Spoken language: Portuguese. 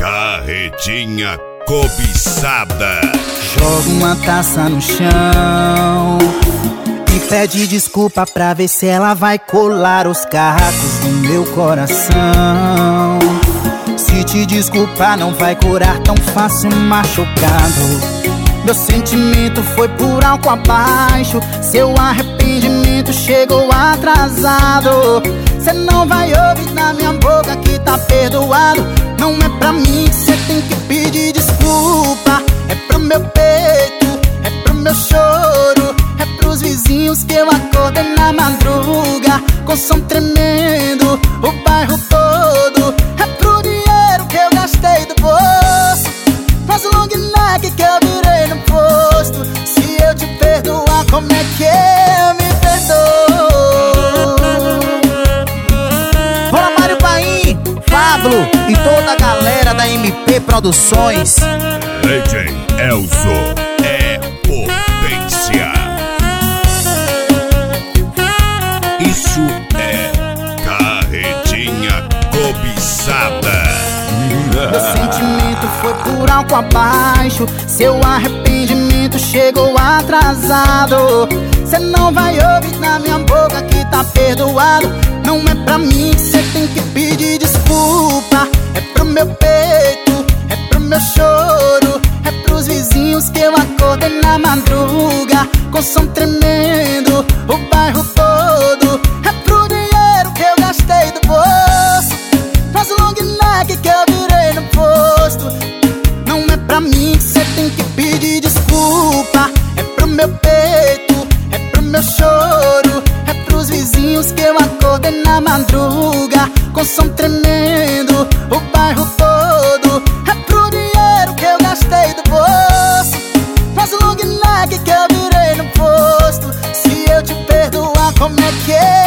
carretinha cobiçada. Joga uma taça no chão e pede desculpa pra ver se ela vai colar os cacos no meu coração. Se te desculpar não vai curar tão fácil machucado. Meu sentimento foi por álcool abaixo. Seu arrependimento chegou atrasado. Cê não vai ouvir na minha boca que tá perdoado. Não é pra mim que cê tem que pedir desculpa. É pro meu peito, é pro meu choro, é pros vizinhos que eu acordei na madruga com som tremendo, o bairro todo. É pro dinheiro que eu gastei do bolso, faz o long neck que eu virei no posto. Se eu te perdoar, como é que eu me perdoo? Bora, Mário Paim, Pablo e toda a galera da MP Produções. DJ Elzo é potência. Isso é carretinha cobiçada. Meu sentimento foi por álcool abaixo. Seu arrependimento chegou atrasado. Cê não vai ouvir na minha boca que tá perdoado. Não é pra mim que cê tem que pedir desculpa. É pro meu peito, é pro meu choro, é pros vizinhos que eu acordei na madruga com som tremendo, o bairro todo. É pro dinheiro que eu gastei do bolso, faz o long neck que eu virei no posto. Não é pra mim que cê tem que pedir desculpa. É pro meu peito, é pro meu choro, é pros vizinhos que eu acordei na madruga com som tremendo, o bairro todo. É pro dinheiro que eu gastei do bolso, faz o long neck que eu virei no posto. Se eu te perdoar, como é que é?